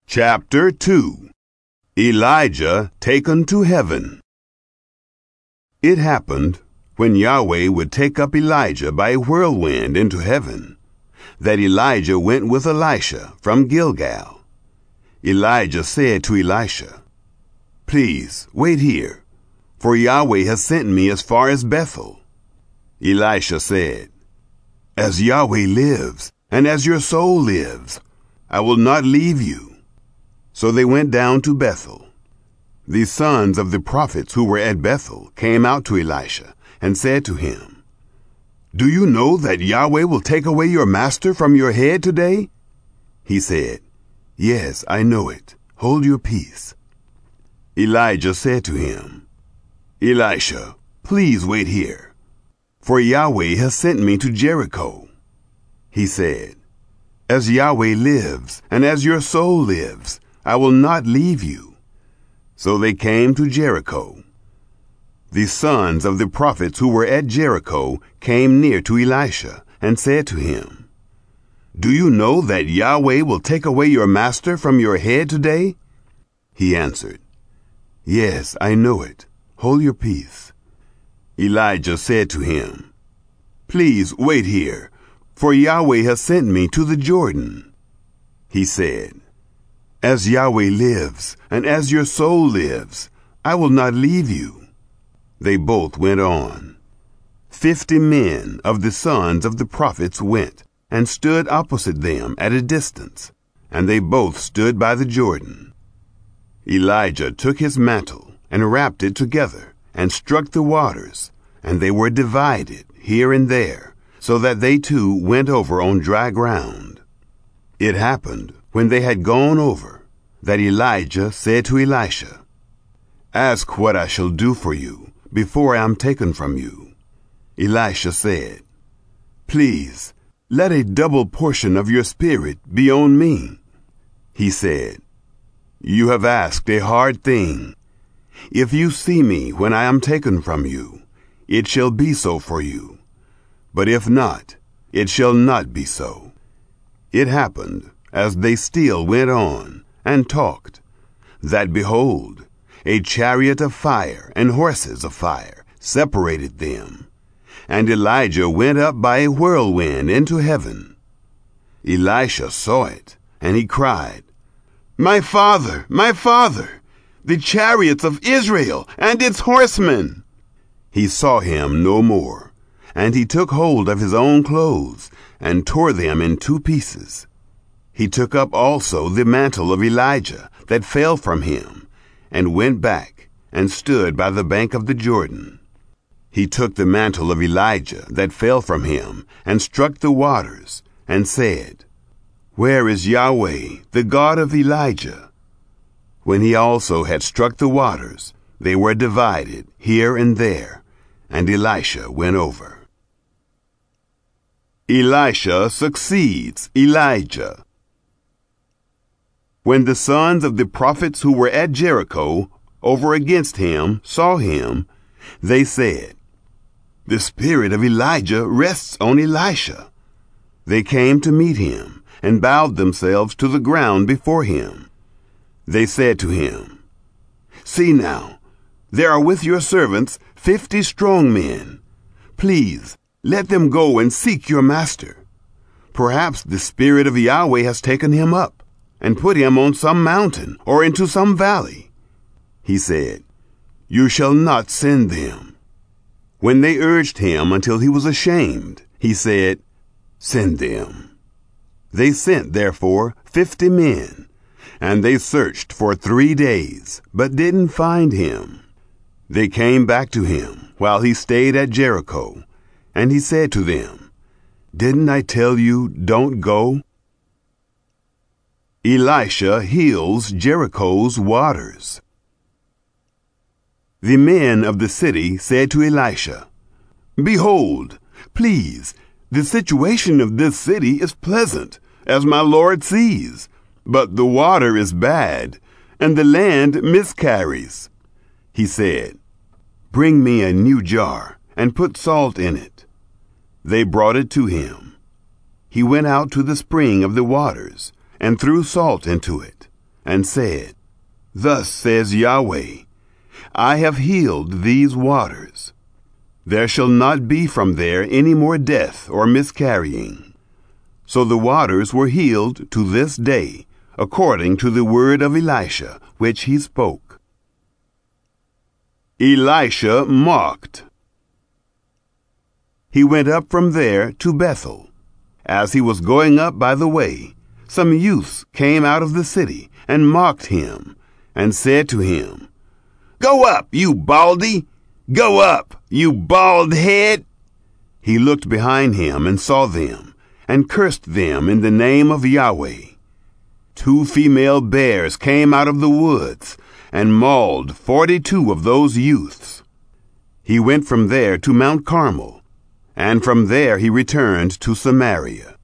Chapter 2. Elijah taken to heaven. It happened, when Yahweh would take up Elijah by a whirlwind into heaven, that Elijah went with Elisha from Gilgal. Elijah said to Elisha, "Please, wait here, for Yahweh has sent me as far as Bethel." Elisha said, "As Yahweh lives, and as your soul lives, I will not leave you." So they went down to Bethel. The sons of the prophets who were at Bethel came out to Elisha and said to him, "Do you know that Yahweh will take away your master from your head today?" He said, "Yes, I know it. Hold your peace." Elijah said to him, "Elisha, please wait here, for Yahweh has sent me to Jericho." He said, "As Yahweh lives, and as your soul lives, I will not leave you." So they came to Jericho. The sons of the prophets who were at Jericho came near to Elisha and said to him, "Do you know that Yahweh will take away your master from your head today?" He answered, "Yes, I know it. Hold your peace." Elijah said to him, "Please wait here, for Yahweh has sent me to the Jordan." He said, "As Yahweh lives, and as your soul lives, I will not leave you." They both went on. 50 men of the sons of the prophets went and stood opposite them at a distance, and they both stood by the Jordan. Elijah took his mantle and wrapped it together and struck the waters, and they were divided here and there, so that they too went over on dry ground. It happened, when they had gone over, that Elijah said to Elisha, "Ask what I shall do for you before I am taken from you." Elisha said, "Please, let a double portion of your spirit be on me." He said, "You have asked a hard thing. If you see me when I am taken from you, it shall be so for you. But if not, it shall not be so." It happened, as they still went on and talked, that behold, a chariot of fire and horses of fire separated them, and Elijah went up by a whirlwind into heaven. Elisha saw it, and he cried, my father, the chariots of Israel and its horsemen!" He saw him no more, and he took hold of his own clothes and tore them in 2 pieces. He took up also the mantle of Elijah that fell from him, and went back and stood by the bank of the Jordan. He took the mantle of Elijah that fell from him, and struck the waters, and said, "Where is Yahweh, the God of Elijah?" When he also had struck the waters, they were divided here and there, and Elisha went over. Elisha succeeds Elijah. When the sons of the prophets who were at Jericho over against him saw him, they said, "The spirit of Elijah rests on Elisha." They came to meet him and bowed themselves to the ground before him. They said to him, "See now, there are with your servants 50 strong men. Please, let them go and seek your master. Perhaps the spirit of Yahweh has taken him up and put him on some mountain or into some valley." He said, "You shall not send them." When they urged him until he was ashamed, he said, "Send them." They sent therefore 50 men, and they searched for 3 days, but didn't find him. They came back to him while he stayed at Jericho, and he said to them, "Didn't I tell you, don't go?" Elisha heals Jericho's waters. The men of the city said to Elisha, "Behold, please, the situation of this city is pleasant, as my Lord sees, but the water is bad, and the land miscarries." He said, "Bring me a new jar, and put salt in it." They brought it to him. He went out to the spring of the waters, and threw salt into it, and said, Thus says Yahweh, I have healed these waters. There shall not be from there any more death or miscarrying. So the waters were healed to this day, according to the word of Elisha, which he spoke. Elisha mocked. He went up from there to Bethel. As he was going up by the way, some youths came out of the city and mocked him, and said to him, Go up, you baldy! Go up, you bald head! He looked behind him and saw them, and cursed them in the name of Yahweh. 2 female bears came out of the woods, and mauled 42 of those youths. He went from there to Mount Carmel, and from there he returned to Samaria.